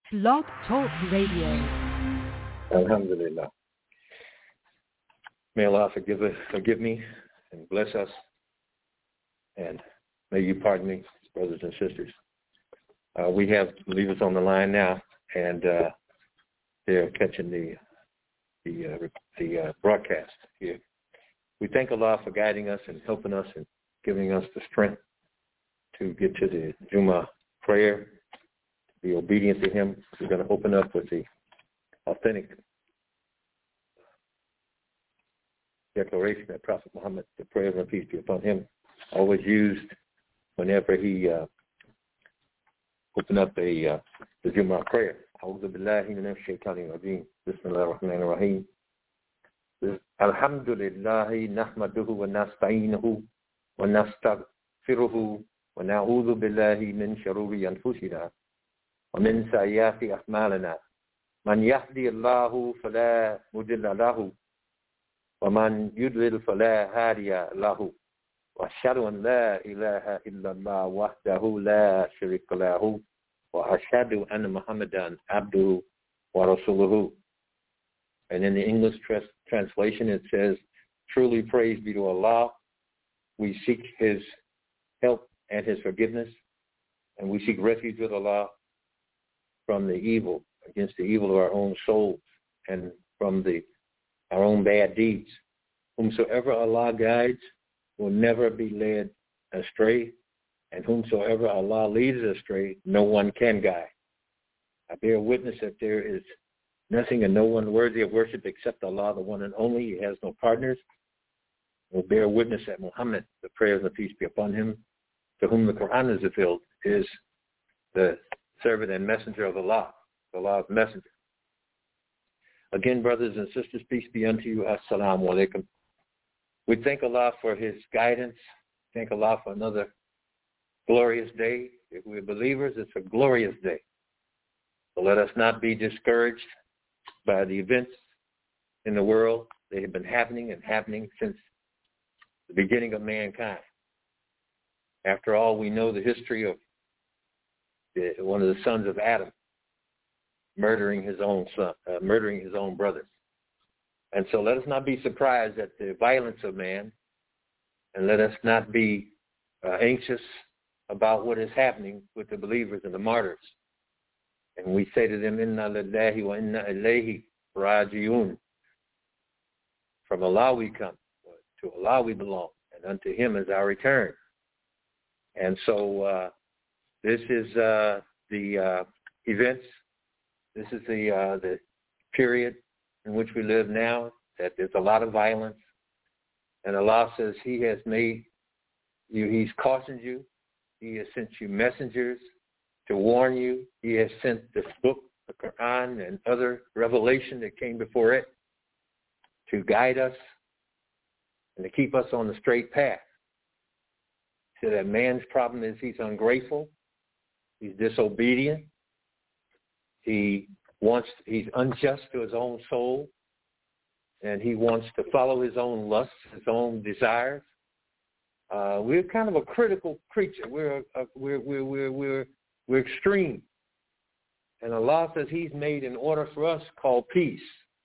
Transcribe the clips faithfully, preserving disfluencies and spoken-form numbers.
Blog Talk Radio. Alhamdulillah. May Allah forgive us, forgive me and bless us. And may you pardon me, brothers and sisters. Uh, we have believers on the line now, and uh, they're catching the the uh, the uh, broadcast here. We thank Allah for guiding us and helping us and giving us the strength to get to the Jummah prayer, to be obedient to Him. We're going to open up with the authentic declaration that Prophet Muhammad, the prayer and peace be upon him, always used whenever he uh, opened up a uh, the Jummah prayer. أعوذ بالله من الشيطان الرجيم بسم الله الرحمن الرحيم الحمد لله نحمده ونستعينه ونستغفره ونعوذ بالله من شرور أنفسنا ومن سيئات أعمالنا من يهدي الله فلا مضل له ومن يضلل فلا هادي له وأشهد أن لا إله إلا الله وحده لا شريك له وأشهد أن محمدا عبده ورسوله. And in the English tra- translation it says, truly praise be to Allah. We seek His help and His forgiveness, and we seek refuge with Allah from the evil, against the evil of our own souls and from the our own bad deeds. Whomsoever Allah guides will never be led astray, and whomsoever Allah leads astray, no one can guide. I bear witness that there is nothing and no one worthy of worship except Allah, the one and only. He has no partners. We'll bear witness that Muhammad, the prayers of peace be upon him, to whom the Quran is revealed, is the servant and messenger of Allah, Allah's messenger. Again, brothers and sisters, peace be unto you. Assalamu alaikum. We thank Allah for His guidance. Thank Allah for another glorious day. If we're believers, it's a glorious day. So let us not be discouraged by the events in the world. They have been happening and happening since the beginning of mankind. After all, we know the history of the, one of the sons of Adam murdering his own son, uh, murdering his own brothers. And so let us not be surprised at the violence of man, and let us not be uh, anxious about what is happening with the believers and the martyrs. And we say to them, Inna lillahi wa inna ilayhi raji'un. From Allah we come, to Allah we belong, and unto Him is our return. And so uh, this is uh, the uh, events. This is the uh, the period in which we live now, that there's a lot of violence. And Allah says He has made you, He's cautioned you. He has sent you messengers to warn you. He has sent this book, the Quran, and other revelation that came before it to guide us and to keep us on the straight path. So that man's problem is he's ungrateful, he's disobedient, he wants, he's unjust to his own soul, and he wants to follow his own lusts, his own desires. Uh, we're kind of a critical creature. We're a, we're we're we're we're we're extreme, and Allah says He's made an order for us called peace,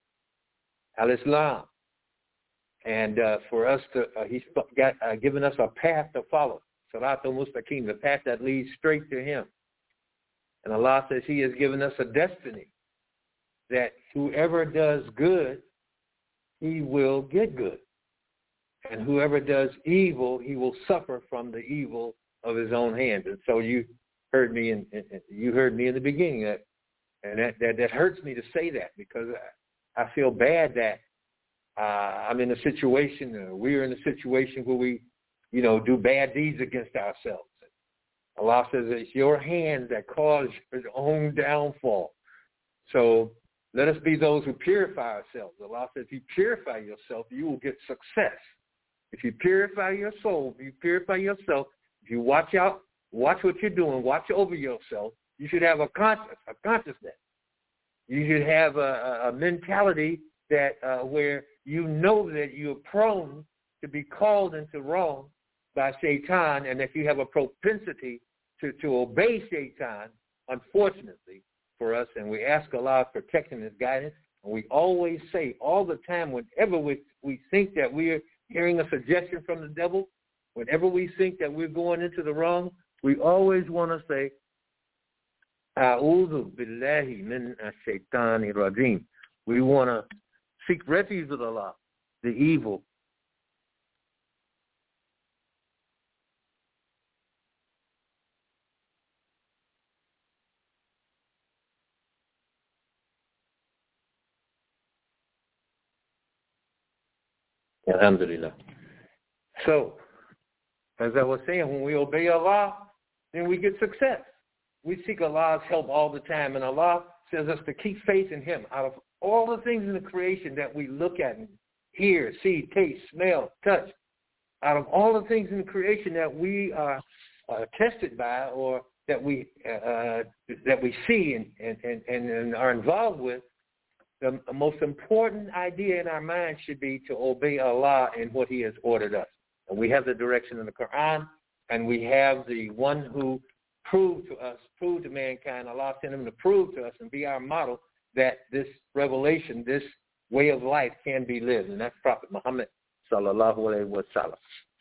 al-Islam, and uh, for us to uh, He's got uh, given us a path to follow, Siratul Mustaqim, the path that leads straight to Him. And Allah says He has given us a destiny that whoever does good, he will get good. And whoever does evil, he will suffer from the evil of his own hands. And so you heard me in, in you heard me in the beginning, that, and that, that, that hurts me to say that, because I, I feel bad that uh, I'm in a situation, or we're in a situation where we, you know, do bad deeds against ourselves. Allah says it's your hand that caused your own downfall. So let us be those who purify ourselves. Allah says if you purify yourself, you will get success. If you purify your soul, if you purify yourself, if you watch out, watch what you're doing, watch over yourself, you should have a conscience, a consciousness. You should have a, a mentality that uh, where you know that you're prone to be called into wrong by Shaitan, and if you have a propensity to, to obey Shaitan, unfortunately, for us, and we ask Allah's protection and guidance. And we always say all the time, whenever we, we think that we're hearing a suggestion from the devil, whenever we think that we're going into the wrong, we always want to say, A'udhu billahi min ash-shaytani rajim. We want to seek refuge with Allah, the evil. Alhamdulillah. So, as I was saying, when we obey Allah, then we get success. We seek Allah's help all the time, and Allah says us to keep faith in Him. Out of all the things in the creation that we look at and hear, see, taste, smell, touch, out of all the things in the creation that we are uh, tested by or that we uh, that we see and, and, and, and are involved with, the most important idea in our mind should be to obey Allah in what He has ordered us. And we have the direction in the Quran, and we have the one who proved to us, proved to mankind, Allah sent Him to prove to us and be our model that this revelation, this way of life can be lived. And that's Prophet Muhammad sallallahu alaihi wasallam.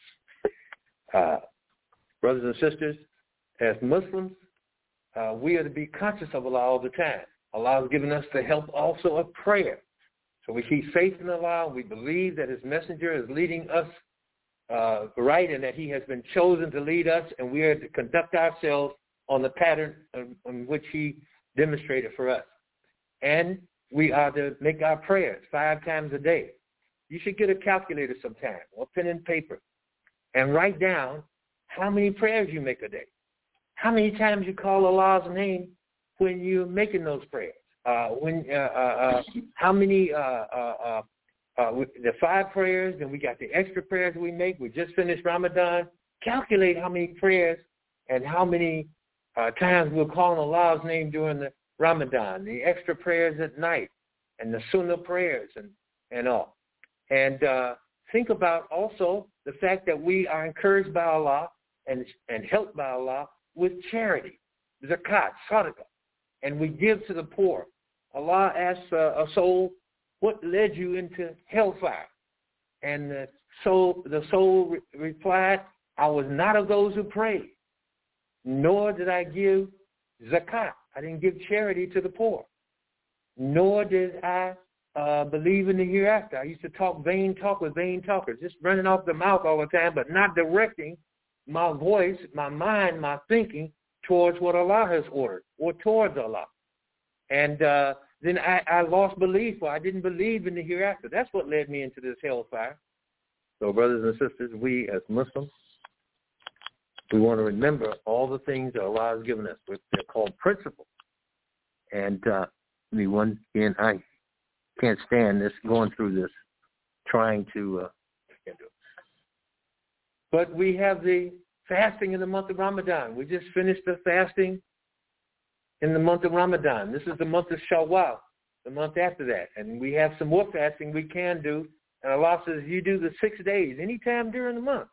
Uh, brothers and sisters, as Muslims, uh, we are to be conscious of Allah all the time. Allah has given us the help also of prayer. So we keep faith in Allah. We believe that His messenger is leading us uh, right and that He has been chosen to lead us, and we are to conduct ourselves on the pattern on, on which He demonstrated for us. And we are to make our prayers five times a day. You should get a calculator sometime or pen and paper and write down how many prayers you make a day, how many times you call Allah's name when you're making those prayers, uh, when uh, uh, uh, how many uh, uh, uh, uh, the five prayers, and we got the extra prayers we make. We just finished Ramadan. Calculate how many prayers and how many uh, times we're calling Allah's name during the Ramadan, the extra prayers at night, and the Sunnah prayers and, and all. And uh, think about also the fact that we are encouraged by Allah and, and helped by Allah with charity, zakat, sadaqah. And we give to the poor. Allah asks uh, a soul, what led you into hellfire? And the soul, the soul re- replied, I was not of those who prayed, nor did I give zakat. I didn't give charity to the poor, nor did I uh, believe in the hereafter. I used to talk vain talk with vain talkers, just running off the mouth all the time, but not directing my voice, my mind, my thinking towards what Allah has ordered or towards Allah. And uh, then I, I lost belief, or I didn't believe in the hereafter. That's what led me into this hellfire. So brothers and sisters, we as Muslims, we want to remember all the things that Allah has given us. They're called principles. And uh, me one again, I can't stand this, going through this, trying to, uh, can't do it. But we have the fasting in the month of Ramadan. We just finished the fasting in the month of Ramadan. This is the month of Shawwal, the month after that. And we have some more fasting we can do. And Allah says you do the six days anytime during the month,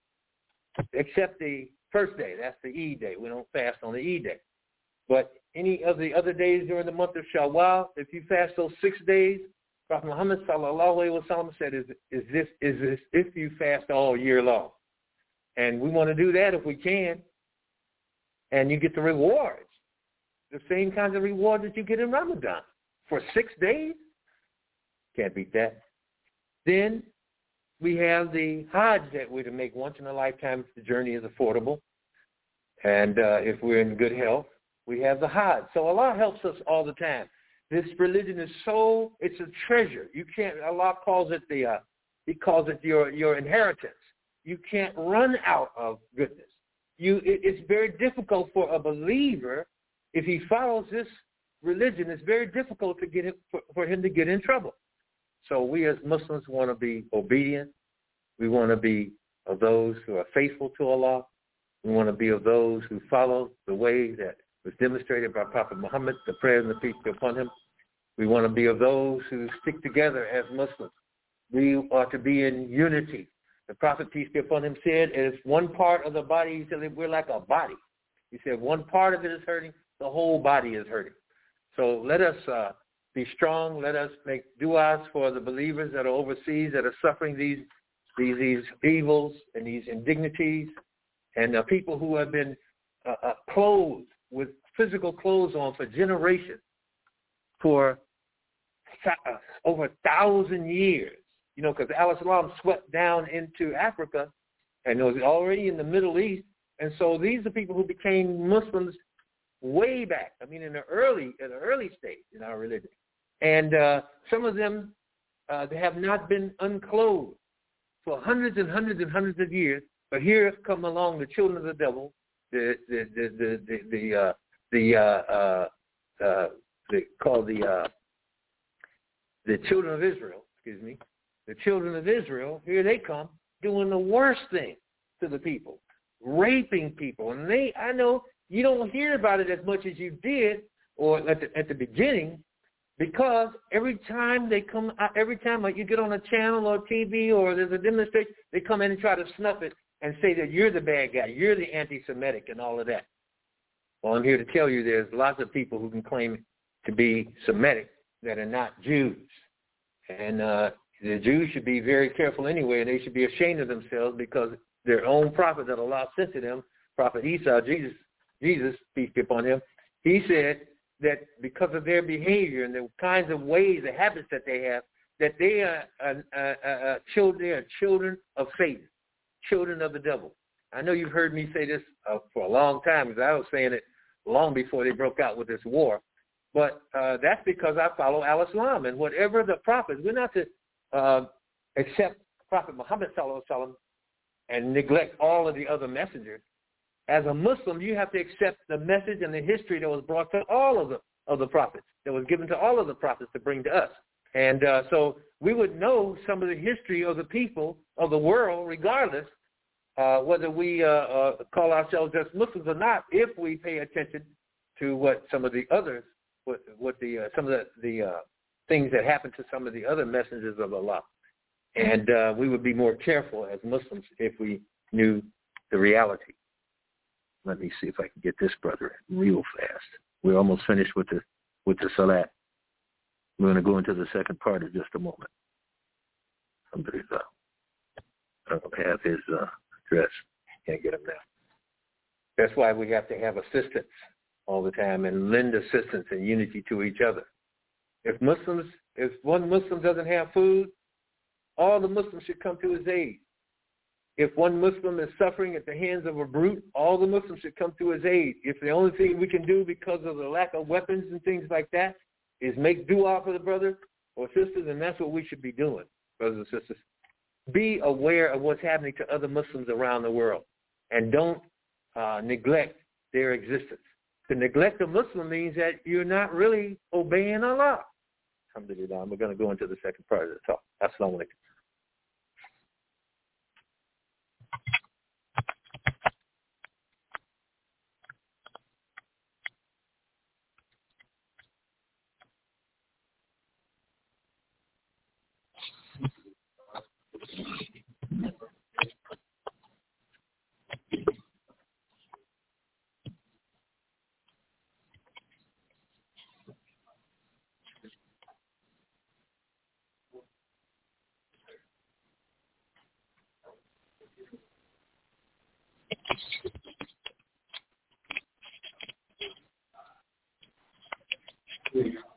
except the first day. That's the Eid day. We don't fast on the Eid day. But any of the other days during the month of Shawwal, if you fast those six days, Prophet Muhammad sallallahu alaihi wasallam said, is, is this is this if you fast all year long. And we want to do that if we can. And you get the rewards, the same kinds of rewards that you get in Ramadan for six days. Can't beat that. Then we have the Hajj that we're to make once in a lifetime if the journey is affordable. And uh, if we're in good health, we have the Hajj. So Allah helps us all the time. This religion is so, it's a treasure. You can't, Allah calls it the, uh, He calls it your, your inheritance. You can't run out of goodness. You, it, it's very difficult for a believer, if he follows this religion, it's very difficult to get him, for, for him to get in trouble. So we as Muslims want to be obedient. We want to be of those who are faithful to Allah. We want to be of those who follow the way that was demonstrated by Prophet Muhammad, the prayer and the peace be upon him. We want to be of those who stick together as Muslims. We are to be in unity. The Prophet, peace be upon him, said, if one part of the body, he said, we're like a body. He said, one part of it is hurting, the whole body is hurting. So let us uh, be strong. Let us make du'as for the believers that are overseas that are suffering these these, these evils and these indignities, and uh, people who have been uh, uh, clothed with physical clothes on for generations, for uh, over a thousand years. You know, because Al-Islam swept down into Africa, and it was already in the Middle East, and so these are people who became Muslims way back. I mean, in the early, in the early stage in our religion, and uh, some of them uh, they have not been unclothed for hundreds and hundreds and hundreds of years. But here come along the children of the devil, the the the the the, the uh, the uh, uh, uh, the called the uh, the children of Israel. Excuse me, the children of Israel. Here they come doing the worst thing to the people, raping people, and they. I know you don't hear about it as much as you did, or at the at the beginning, because every time they come, every time like you get on a channel or T V or there's a demonstration, they come in and try to snuff it and say that you're the bad guy, you're the anti-Semitic and all of that. Well, I'm here to tell you there's lots of people who can claim to be Semitic that are not Jews. And uh, the Jews should be very careful anyway, and they should be ashamed of themselves because their own prophet that Allah sent to them, Prophet Isa, Jesus, Jesus, peace be upon him, he said that because of their behavior and the kinds of ways, the habits that they have, that they are uh, uh, uh, children, they are children of Satan, children of the devil. I know you've heard me say this uh, for a long time, because I was saying it long before they broke out with this war. But uh, that's because I follow Al-Islam, and whatever the prophets, we're not to uh, accept Prophet Muhammad sallallahu alaihi wasallam and neglect all of the other messengers. As a Muslim, you have to accept the message and the history that was brought to all of the of the prophets, that was given to all of the prophets to bring to us. And uh, so we would know some of the history of the people of the world, regardless uh, whether we uh, uh, call ourselves just Muslims or not, if we pay attention to what some of the others, what, what the uh, some of the, the uh, things that happened to some of the other messengers of Allah. And uh, we would be more careful as Muslims if we knew the reality. Let me see if I can get this brother real fast. We're almost finished with the with the salat. We're going to go into the second part in just a moment. Alhamdulillah. I don't have his uh, address. Can't get him now. That's why we have to have assistance all the time and lend assistance and unity to each other. If Muslims, if one Muslim doesn't have food, all the Muslims should come to his aid. If one Muslim is suffering at the hands of a brute, all the Muslims should come to his aid. If the only thing we can do because of the lack of weapons and things like that is make dua for the brother or sisters, and that's what we should be doing, brothers and sisters. Be aware of what's happening to other Muslims around the world, and don't uh, neglect their existence. To neglect a Muslim means that you're not really obeying Allah. Alhamdulillah. We're going to go into the second part of the talk. Assalamu alaikum. Please.